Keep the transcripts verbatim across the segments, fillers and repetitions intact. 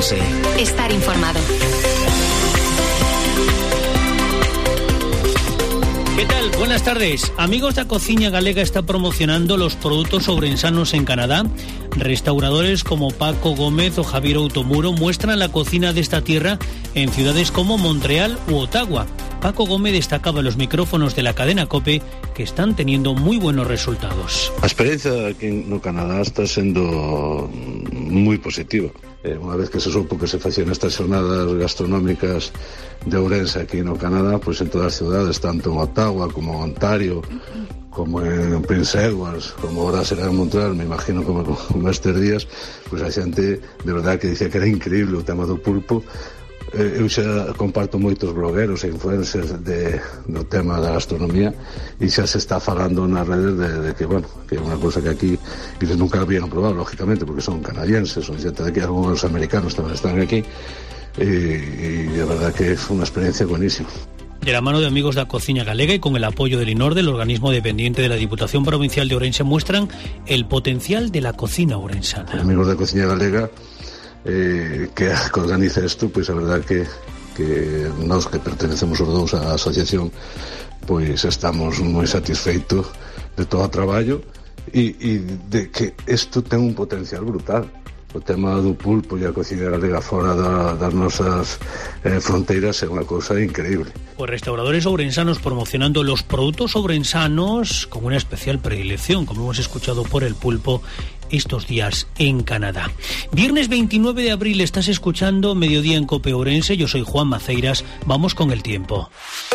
Ourense. Estar informado. ¿Qué tal? Buenas tardes. Amigos da Cociña Galega está promocionando los produtos ourensanos en Canadá. Restauradores como Paco Gómez o Javier Outomuro muestran la cocina de esta tierra en ciudades como Montreal u Ottawa. Paco Gómez destacaba en los micrófonos de la cadena COPE que están teniendo muy buenos resultados. A experiencia aquí no Canadá está sendo moi positiva. Eh, unha vez que se supo que se facían estas jornadas gastronómicas de Ourense aquí no Canadá, pois pues en todas as ciudades, tanto en Ottawa como en Ontario, como en Prince Edwards, como ahora será en Montreal, me imagino como, como estes días, pois pues a xente de verdad que dicía que era increíble o tema do pulpo. Eu xa comparto moitos blogueros e influencers de, do tema da gastronomía e xa se está falando nas redes de, de que, bueno, que é unha cosa que aquí eles nunca habían probado, lógicamente, porque son canadienses, son xente de aquí, algunos americanos tamén están aquí e, e a verdad que é unha experiencia buenísima. De la mano de Amigos da Cociña Galega y con el apoyo del INORDE, el organismo dependiente de la Diputación Provincial de Ourense, muestran el potencial de la cocina ourensana. Amigos da Cociña Galega Eh, que organiza isto, pois a verdad que, que nós que pertenecemos os dous á asociación pois estamos moi satisfeitos de todo o traballo e, e de que isto ten un potencial brutal. O tema do pulpo e a cociña galega fora da, das nosas eh, fronteiras é unha cousa increíble. Pues restauradores ourensanos promocionando los productos ourensanos con una especial predilección, como hemos escuchado, por el pulpo estos días en Canadá. Viernes veintinueve de abril estás escuchando Mediodía en COPE Ourense. Yo soy Juan Maceiras. Vamos con el tiempo.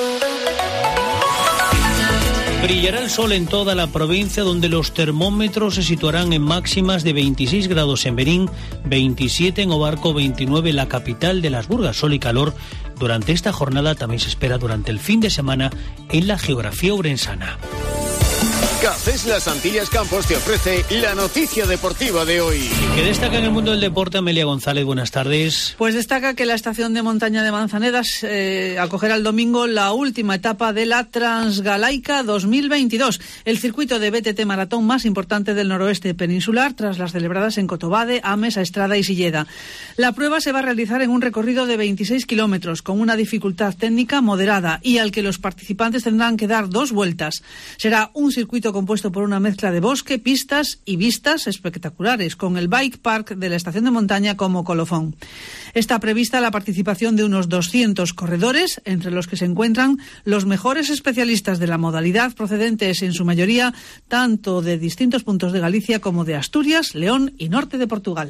Brillará el sol en toda la provincia, donde los termómetros se situarán en máximas de veintiséis grados en Berín, veintisiete en Obarco, veintinueve en la capital de las Burgas. Sol y calor durante esta jornada también se espera durante el fin de semana en la geografía ourensana. Cafés Las Antillas Campos te ofrece la noticia deportiva de hoy. ¿Qué destaca en el mundo del deporte? Amelia González, buenas tardes. Pues destaca que la estación de montaña de Manzanedas eh, acogerá el domingo la última etapa de la Transgalaica dos mil veintidós, el circuito de B T T maratón más importante del noroeste peninsular, tras las celebradas en Cotobade, Ames, Aestrada y Silleda. La prueba se va a realizar en un recorrido de veintiséis kilómetros, con una dificultad técnica moderada y al que los participantes tendrán que dar dos vueltas. Será un circuito compuesto por una mezcla de bosque, pistas y vistas espectaculares, con el Bike Park de la estación de montaña como colofón. Está prevista la participación de unos doscientos corredores, entre los que se encuentran los mejores especialistas de la modalidad, procedentes en su mayoría tanto de distintos puntos de Galicia como de Asturias, León y norte de Portugal.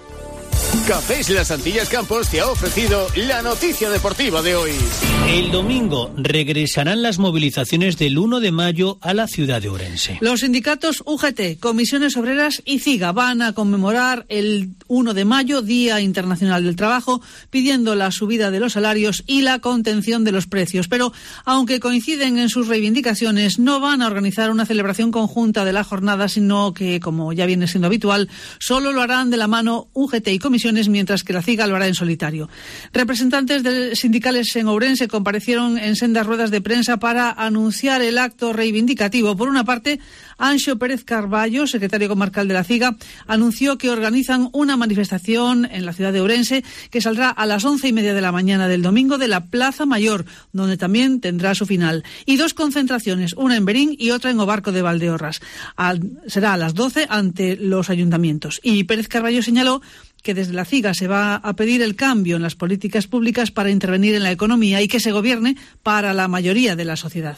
Cafés Las Antillas Campos te ha ofrecido la noticia deportiva de hoy. El domingo regresarán las movilizaciones del uno de mayo a la ciudad de Ourense. Los sindicatos U G T, Comisiones Obreras y CIGA van a conmemorar el uno de mayo, Día Internacional del Trabajo, pidiendo la subida de los salarios y la contención de los precios. Pero, aunque coinciden en sus reivindicaciones, no van a organizar una celebración conjunta de la jornada, sino que, como ya viene siendo habitual, solo lo harán de la mano U G T y Comisiones, mientras que la CIGA lo hará en solitario. Representantes de sindicales en Ourense comparecieron en sendas ruedas de prensa para anunciar el acto reivindicativo. Por una parte, Anxo Pérez Carballo, secretario comarcal de la CIGA, anunció que organizan una manifestación en la ciudad de Ourense que saldrá a las once y media de la mañana del domingo de la Plaza Mayor, donde también tendrá su final. Y dos concentraciones, una en Berín y otra en Obarco de Valdeorras. Al, será a las doce ante los ayuntamientos. Y Pérez Carballo señaló que desde la CIGA se va a pedir el cambio en las políticas públicas para intervenir en la economía y que se gobierne para la mayoría de la sociedad.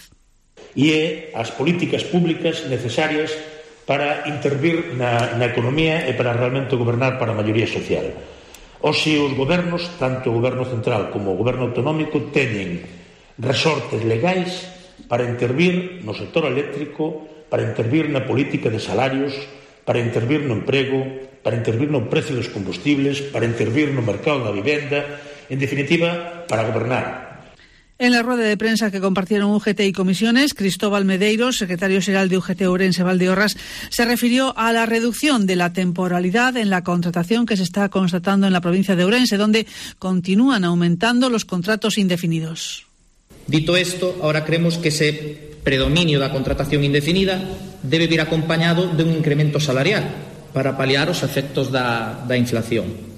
E é as políticas públicas necesarias para intervir na, na economía e para realmente gobernar para a maioría social. Hoxe os gobernos, tanto o goberno central como o goberno autonómico, teñen resortes legais para intervir no sector eléctrico, para intervir na política de salarios, para intervir no emprego, para intervir no precio dos combustibles, para intervir no mercado da vivenda, en definitiva, para gobernar. En la rueda de prensa que compartieron U G T y Comisiones, Cristóbal Medeiros, secretario xeral de U G T Ourense Valdeorras, se refirió a la reducción de la temporalidad en la contratación que se está constatando en la provincia de Ourense, donde continúan aumentando los contratos indefinidos. Dito esto, ahora creemos que ese predominio da contratación indefinida debe vir acompañado de un incremento salarial para paliar os efectos da, da inflación.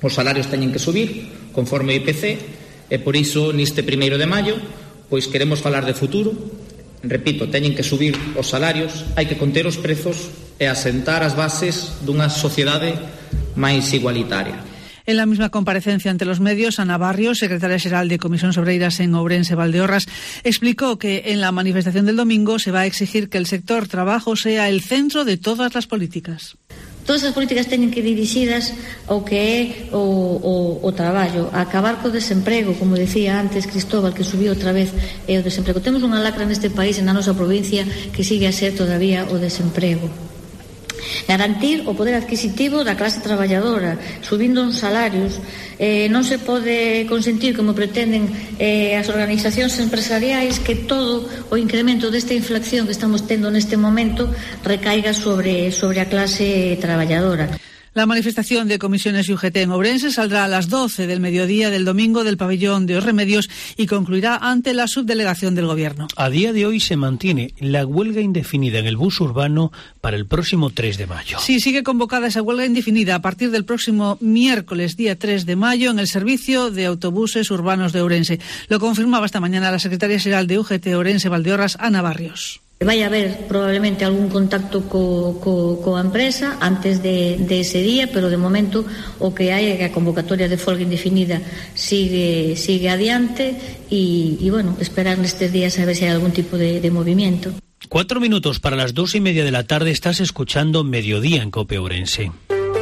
Os salarios teñen que subir conforme o I P C e por iso neste primeiro de maio pois queremos falar de futuro. Repito, teñen que subir os salarios, hai que conter os prezos e asentar as bases dunha sociedade máis igualitaria. En la misma comparecencia ante los medios, Ana Barrios, secretaria xeral de Comisións Obreiras en Ourense Valdeorras, explicó que en la manifestación del domingo se va a exigir que el sector trabajo sea el centro de todas las políticas. Todas as políticas teñen que ir dirixidas ao que é o, o, o traballo, a acabar co desemprego, como decía antes Cristóbal, que subiu outra vez é o desemprego. Temos unha lacra neste país, na nosa provincia, que sigue a ser todavía o desemprego. Garantir o poder adquisitivo da clase traballadora, subindo os salarios. Eh, non se pode consentir, como pretenden eh, as organizacións empresariais, que todo o incremento desta inflación que estamos tendo neste momento recaiga sobre, sobre a clase traballadora. La manifestación de Comisiones y U G T en Ourense saldrá a las doce del mediodía del domingo del pabellón de Os Remedios y concluirá ante la subdelegación del Gobierno. A día de hoy se mantiene la huelga indefinida en el bus urbano para el próximo tres de mayo. Sí, sigue convocada esa huelga indefinida a partir del próximo miércoles, día tres de mayo, en el servicio de autobuses urbanos de Ourense. Lo confirmaba esta mañana la secretaria xeral de U G T Ourense Valdeorras, Ana Barrios. Vai haber probablemente algún contacto co, co, coa empresa antes de, de ese día, pero de momento o que hai é que a convocatoria de folga indefinida sigue, sigue adiante e, e bueno, esperar nestes días a ver se hai algún tipo de, de movimiento. Cuatro minutos para las dos y media de la tarde. Estás escuchando Mediodía en COPE Ourense.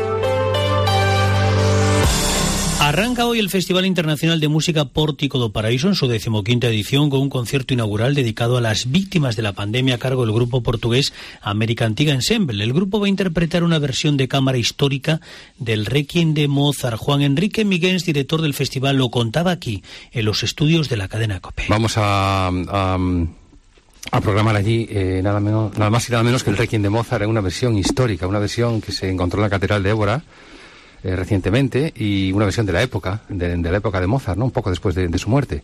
Arranca hoy el Festival Internacional de Música Pórtico do Paraíso en su decimoquinta edición con un concierto inaugural dedicado a las víctimas de la pandemia a cargo del grupo portugués American Tiga Ensemble. El grupo va a interpretar una versión de cámara histórica del Requiem de Mozart. Juan Enrique Miguens, director del festival, lo contaba aquí en los estudios de la cadena COPE. Vamos a... a... a programar allí eh, nada menos, nada más y nada menos que el Requiem de Mozart en una versión histórica, una versión que se encontró en la Catedral de Évora eh, recientemente, y una versión de la época, de, de la época de Mozart, ¿no? Un poco después de, de su muerte.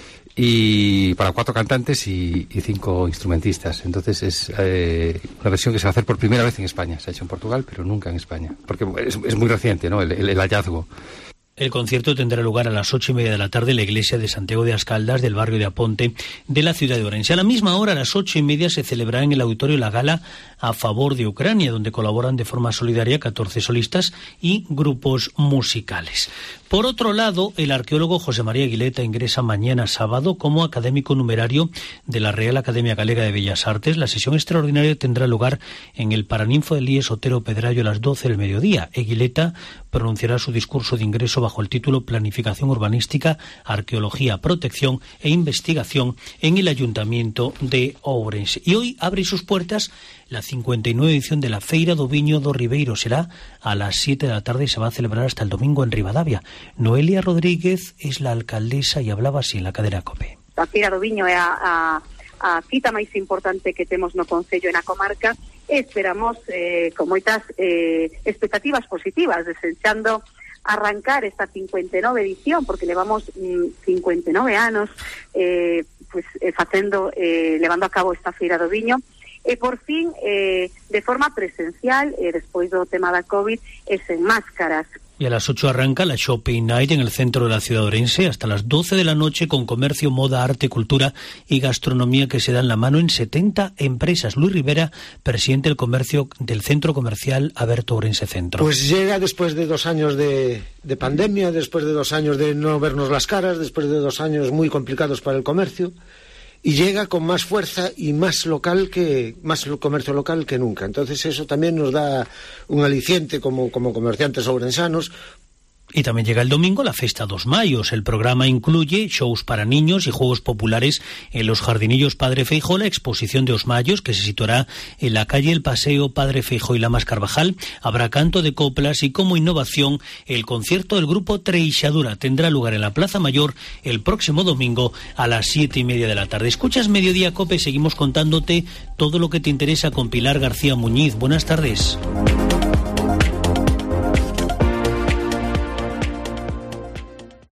Y para cuatro cantantes y, y cinco instrumentistas. Entonces es eh, una versión que se va a hacer por primera vez en España. Se ha hecho en Portugal, pero nunca en España. Porque es, es muy reciente, ¿no? El, el, el hallazgo. El concierto tendrá lugar a las ocho y media de la tarde en la iglesia de Santiago de Ascaldas, del barrio de Aponte, de la ciudad de Ourense. A la misma hora, a las ocho y media, se celebrará en el auditorio la gala a favor de Ucrania, donde colaboran de forma solidaria catorce solistas y grupos musicales. Por otro lado, el arqueólogo José María Aguileta ingresa mañana sábado como académico numerario de la Real Academia Galega de Bellas Artes. La sesión extraordinaria tendrá lugar en el Paraninfo del I E S Otero Pedrallo a las doce del mediodía. Aguileta pronunciará su discurso de ingreso bajo el título Planificación Urbanística, Arqueología, Protección e Investigación en el Ayuntamiento de Ourense. Y hoy abre sus puertas la cincuenta y nueve edición de la Feira do Viño do Ribeiro. Será a las siete de la tarde y se va a celebrar hasta el domingo en Ribadavia. Noelia Rodríguez es la alcaldesa y hablaba así en la cadena COPE. A Feira do Viño é a, a, a cita máis importante que temos no Concello e na comarca, e esperamos eh, con moitas eh, expectativas positivas, desexando arrancar esta cincuenta e nove edición, porque levamos mm, cincuenta e nove anos eh, pues, eh, facendo, eh, levando a cabo esta Feira do Viño, e por fin, eh, de forma presencial, eh, despois do tema da COVID, e sen máscaras. Y a las ocho arranca la Shopping Night en el centro de la ciudad de Ourense hasta las doce de la noche, con comercio, moda, arte, cultura y gastronomía que se dan la mano en setenta empresas. Luis Rivera, presidente del comercio del Centro Comercial Aberto Ourense Centro. Pues llega después de dos años de, de pandemia, después de dos años de no vernos las caras, después de dos años muy complicados para el comercio, y llega con más fuerza y más local que más comercio local que nunca. Entonces eso también nos da un aliciente como, como comerciantes ourensanos. Y también llega el domingo la Festa dos Mayos. El programa incluye shows para niños y juegos populares en los Jardinillos Padre Feijó, la exposición de Os Mayos, que se situará en la calle El Paseo Padre Feijó y Lamas Carvajal. Habrá canto de coplas y, como innovación, el concierto del grupo Treixadura tendrá lugar en la Plaza Mayor el próximo domingo a las siete y media de la tarde. Escuchas Mediodía COPE, seguimos contándote todo lo que te interesa con Pilar García Muñiz. Buenas tardes.